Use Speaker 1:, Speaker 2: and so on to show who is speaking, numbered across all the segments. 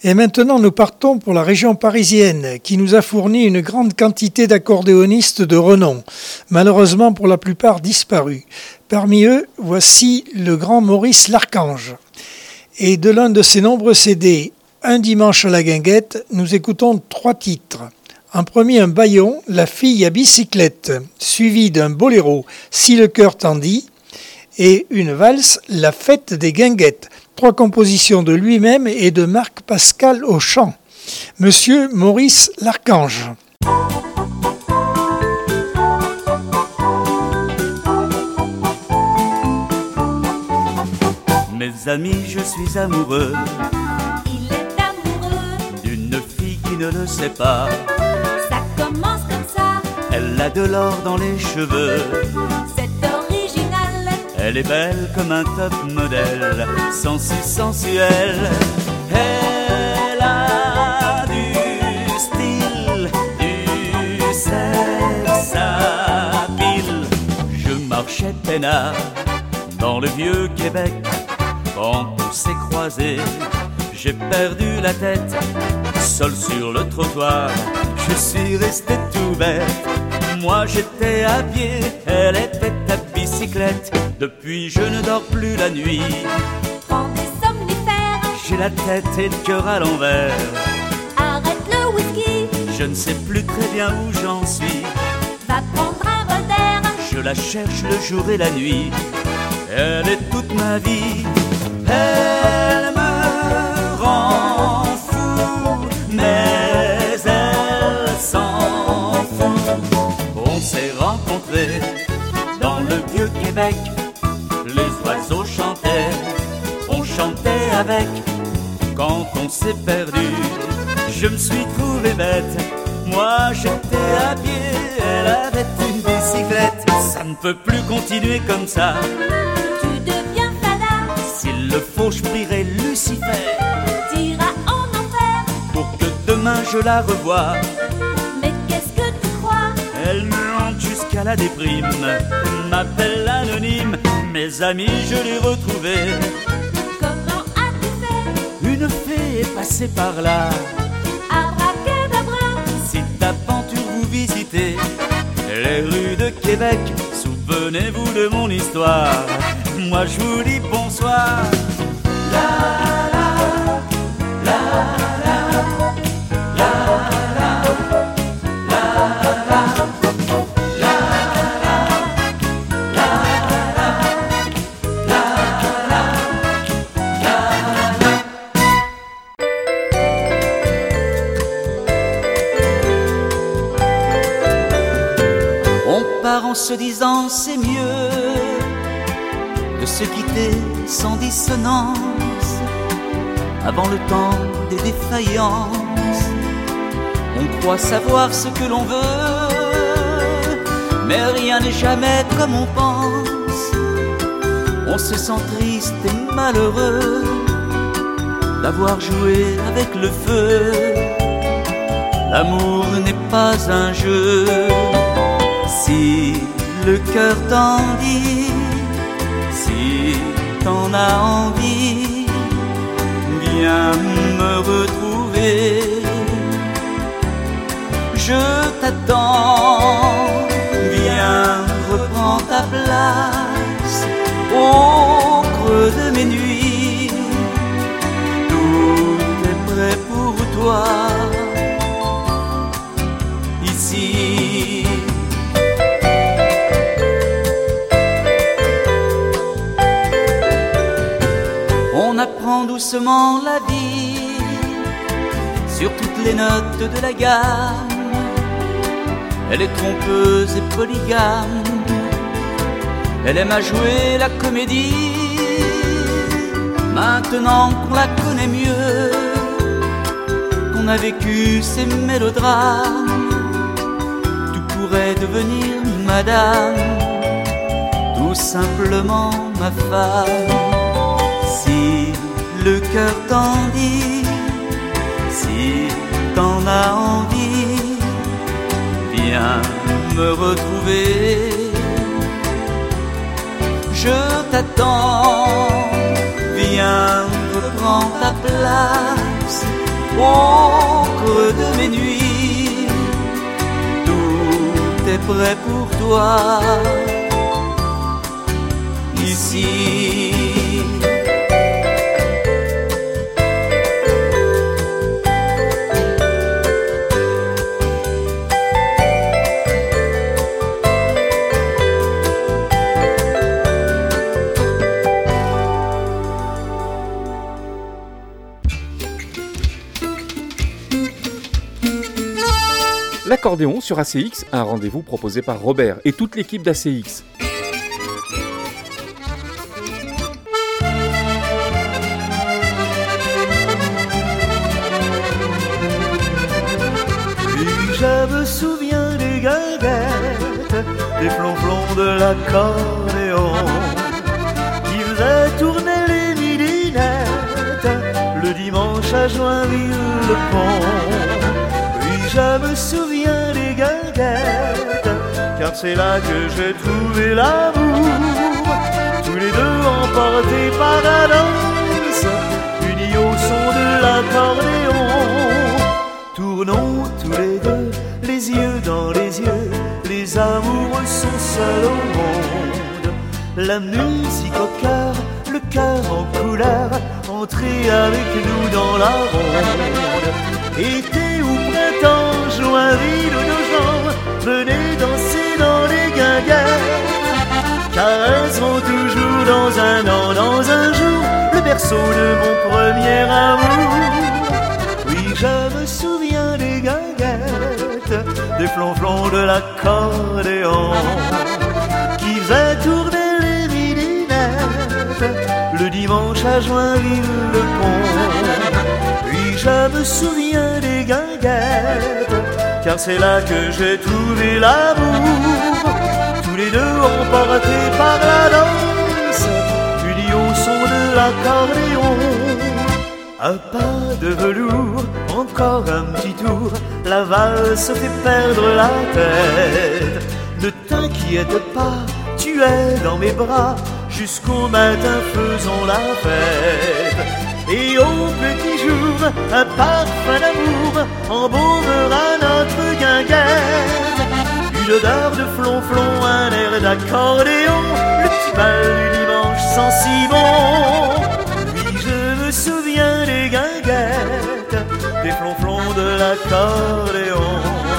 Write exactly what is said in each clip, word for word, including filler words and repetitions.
Speaker 1: Et maintenant, nous partons pour la région parisienne, qui nous a fourni une grande quantité d'accordéonistes de renom, malheureusement pour la plupart disparus. Parmi eux, voici le grand Maurice Larchange. Et de l'un de ses nombreux C D, Un dimanche à la guinguette, nous écoutons trois titres. En premier, un bâillon, La fille à bicyclette, suivi d'un boléro, Si le cœur t'en dit, et une valse, La fête des guinguettes. Trois compositions de lui-même et de Marc-Pascal au chant. Monsieur Maurice Larchange.
Speaker 2: Mes amis, je suis amoureux.
Speaker 3: Il est amoureux
Speaker 2: d'une fille qui ne le sait pas.
Speaker 3: Ça commence comme ça.
Speaker 2: Elle a de l'or dans les cheveux.
Speaker 3: C'est original.
Speaker 2: Elle est belle comme un top modèle, sensu sensuelle. Elle a du style, du sexe à pile. Je marchais peinard dans le vieux Québec. Quand on s'est croisés, j'ai perdu la tête, seul sur le trottoir. Je suis resté tout bête. Moi j'étais à pied, elle était à bicyclette. Depuis je ne dors plus la nuit.
Speaker 3: Prends des somnifères.
Speaker 2: J'ai la tête et le cœur à l'envers.
Speaker 3: Arrête le whisky.
Speaker 2: Je ne sais plus très bien où j'en suis.
Speaker 3: Va prendre un bol d'air.
Speaker 2: Je la cherche le jour et la nuit. Elle est toute ma vie. Elle me rend fou, mais elle s'en fout. On s'est rencontrés dans le vieux Québec. Les oiseaux chantaient, on chantait avec. Quand on s'est perdu, je me suis trouvé bête. Moi j'étais à pied, elle avait une bicyclette. Ça ne peut plus continuer comme ça.
Speaker 3: Tu deviens fada.
Speaker 2: S'il le faut, je prierai Lucifer.
Speaker 3: T'iras en enfer
Speaker 2: pour que demain je la revoie.
Speaker 3: Mais qu'est-ce que tu crois?
Speaker 2: Elle me hante jusqu'à la déprime, m'appelle anonyme. Mes amis, je l'ai retrouvée.
Speaker 3: Comment as-tu fait?
Speaker 2: Une fée est passée par là.
Speaker 3: Abracadabra.
Speaker 2: Si d'aventure vous visitez les rues de Québec, souvenez-vous de mon histoire. Moi je vous dis bonsoir. La la la la la la la en se disant c'est mieux de se quitter sans dissonance avant le temps des défaillances. On croit savoir ce que l'on veut, mais rien n'est jamais comme on pense. On se sent triste et malheureux d'avoir joué avec le feu. L'amour n'est pas un jeu. Si le cœur t'en dit, si t'en as envie, viens me retrouver. Je t'attends, viens reprends ta place au creux de mes nuits. Tout est prêt pour toi ici. On apprend doucement la vie sur toutes les notes de la gamme. Elle est trompeuse et polygame. Elle aime à jouer la comédie. Maintenant qu'on la connaît mieux, qu'on a vécu ces mélodrames, tout pourrait devenir madame, tout simplement ma femme. Si le cœur t'en dit, si t'en as envie, viens me retrouver. Je t'attends, viens reprends ta place près pour toi. Ici,
Speaker 4: L'accordéon sur A C X, un rendez-vous proposé par Robert et toute l'équipe d'A C X.
Speaker 2: Et je me souviens des guinguettes, des flonflons de l'accordéon qui faisaient tourner les midinettes le dimanche à Joinville-le-Pont. Je me souviens des guinguettes, car c'est là que j'ai trouvé l'amour. Tous les deux emportés par la danse, unis au son de l'accordéon. Tournons tous les deux, les yeux dans les yeux, les amoureux sont seuls au monde. La musique au cœur, le cœur en couleur, entrez avec nous dans la ronde. Été ou printemps, Joinville ou nos gens, venez danser dans les guinguettes, car elles seront toujours dans un an, dans un jour, le berceau de mon premier amour. Oui, je me souviens des guinguettes, des flonflons de l'accordéon, qui faisaient tourner les midinettes le dimanche à Joinville-le-Pont. Je me souviens des guinguettes, car c'est là que j'ai trouvé l'amour. Tous les deux emportés par la danse, unis au son de l'accordéon. Un pas de velours, encore un petit tour, la valse fait perdre la tête. Ne t'inquiète pas, tu es dans mes bras, jusqu'au matin faisons la fête. Et au petit jour, un parfum d'amour embaumera notre guinguette. Une odeur de flonflon, un air d'accordéon, le petit bal du dimanche sent si bon. Oui, je me souviens des guinguettes, des flonflons de l'accordéon,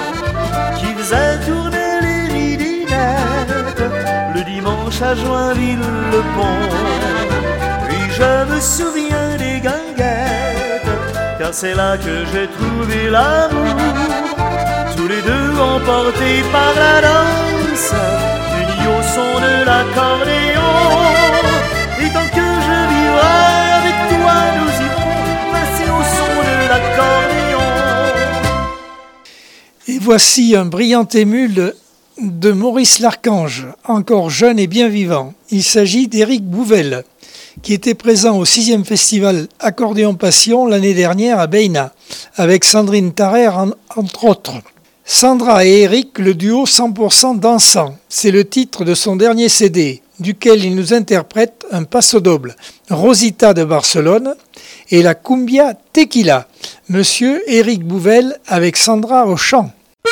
Speaker 2: qui faisaient tourner les midinettes le dimanche à Joinville-le-Pont. Oui, je me souviens des guinguettes, car c'est là que j'ai trouvé l'amour. Tous les deux emportés par la danse, unis au son de l'accordéon. Et tant que je vivrai avec toi, nous irons passer au son de l'accordéon.
Speaker 1: Et voici un brillant émule de Maurice Larchange, encore jeune et bien vivant. Il s'agit d'Éric Bouvel, qui était présent au sixième festival Accordéon Passion l'année dernière à Beina, avec Sandrine Tarrer en, entre autres. Sandra et Eric, le duo cent pour cent dansant, c'est le titre de son dernier C D, duquel il nous interprète un passo doble, Rosita de Barcelone et la cumbia Tequila. Monsieur Éric Bouvel avec Sandra au chant.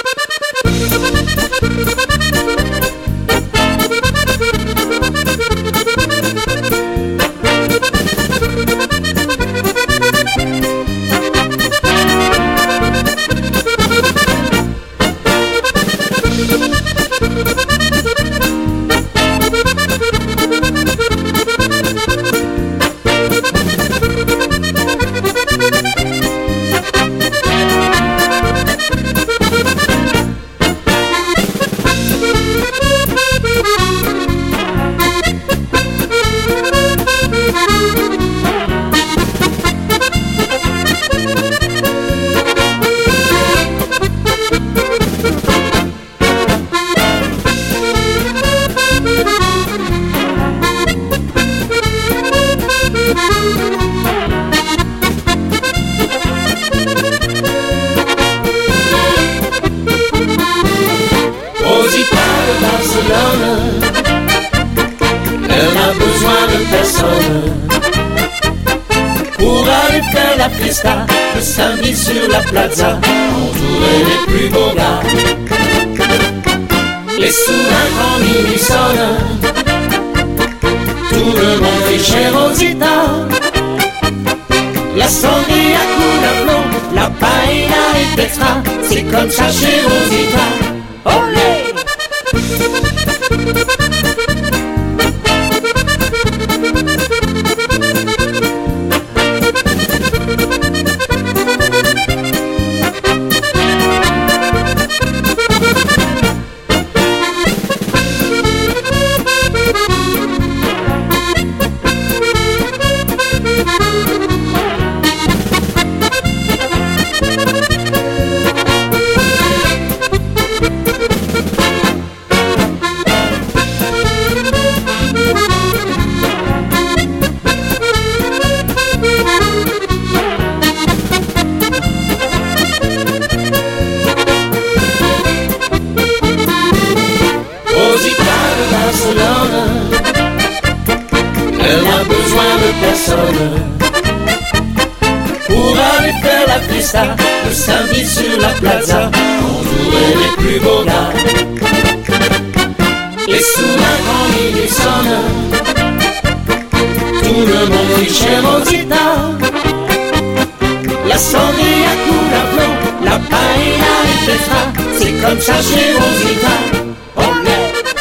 Speaker 5: Le samedi sur la plaza, entouré des plus beaux gars. Et soudain quand minuit sonne, tout le monde fait cher aux États. La sangria coule à flot, la paella est extra. C'est comme ça chez Rosita. Olé! Elle n'a besoin de personne pour aller faire la fiesta le samedi sur la plaza, entouré des plus beaux gars. Et soudain quand minuit sonne, tout le monde fait cher aux États. La sangria coule à flot, la paella est extra. C'est comme ça chez Rosita. Olé!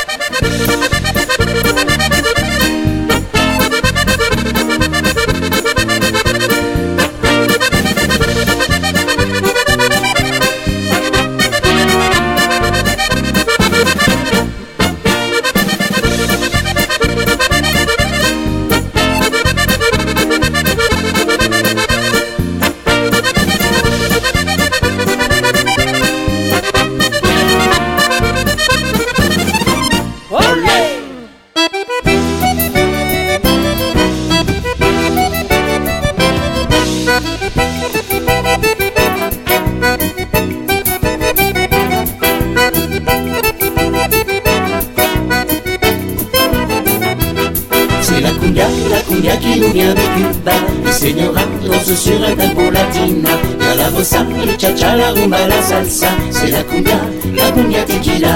Speaker 5: C'est la cumbia, la cumbia qui nous vient de Cuba. Les señoras dansent sur un tempo latina. Y'a la bossa, le cha-cha, la rumba, la salsa. C'est la cumbia, la cumbia tequila.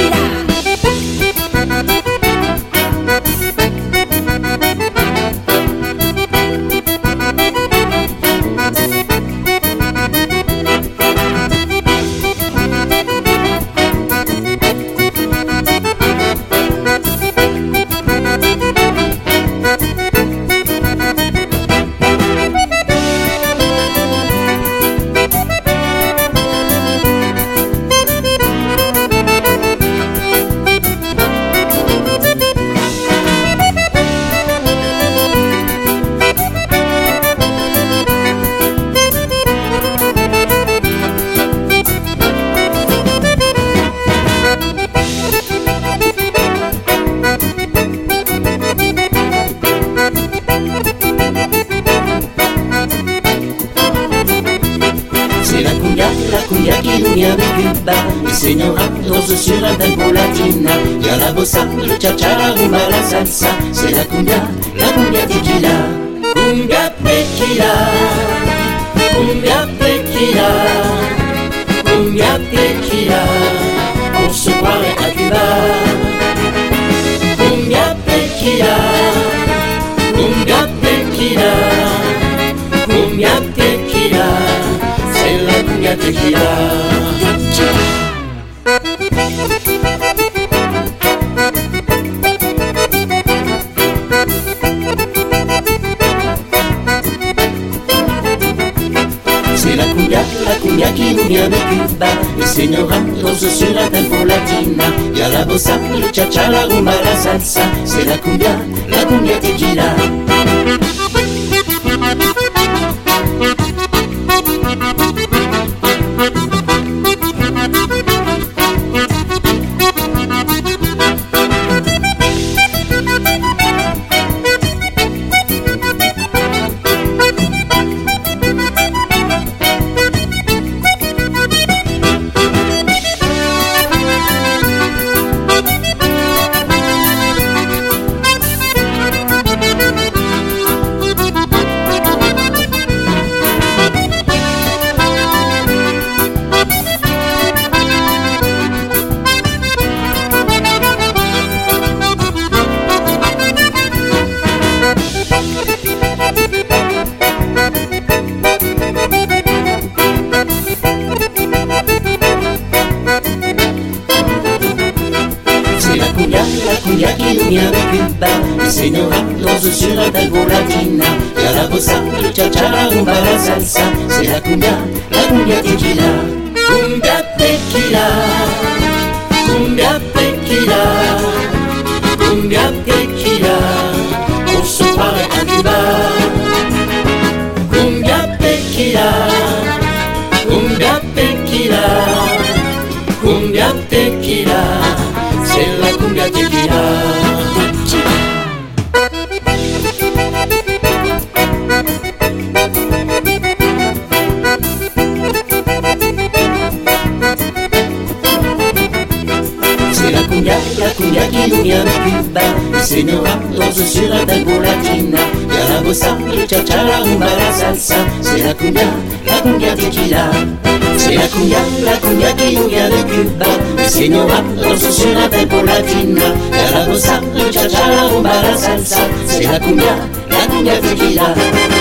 Speaker 5: C'est la cumbia, la cumbia qui nous vient de Cuba. Les señoras dansent sur un tempo latina. Y'a la bossa, le cha-cha, la rumba, la salsa. C'est la cumbia, la cumbia tequila. Cumbia tequila, cumbia tequila, cumbia tequila. On se croirait à Cuba. Cumbia tequila, cumbia tequila, cumbia tequila. C'est la cumbia tequila. C'est la cumbia, la cumbia qui nous vient de Cuba. Les señoras dansent sur un tempo latina. Y'a la bossa, le cha-cha, la rumba, la salsa. C'est la cumbia, la cumbia tequila. Cuba. Les señora dansent sur un tango latina. Y'a la bossa, le cha-cha, la rumba, la salsa. C'est la cumbia, la cumbia tequila. Cumbia tequila, cumbia tequila, cumbia tequila. On se croirait à Cuba. Cumbia tequila, cumbia tequila, cumbia tequila. C'est la cumbia tequila. C'est la cumbia, la cumbia qui nous vient de Cuba. Les señoras dansent sur un tango latina. Y'a la bossa, le cha-cha, la rumba, la salsa. C'est la cumbia, la cumbia tequila. C'est la cumbia, la cumbia qui nous vient de Cuba. Les señoras dansent sur un tango latina. Y'a la bossa, le cha-cha, la rumba, la salsa. C'est la cumbia, la cumbia tequila.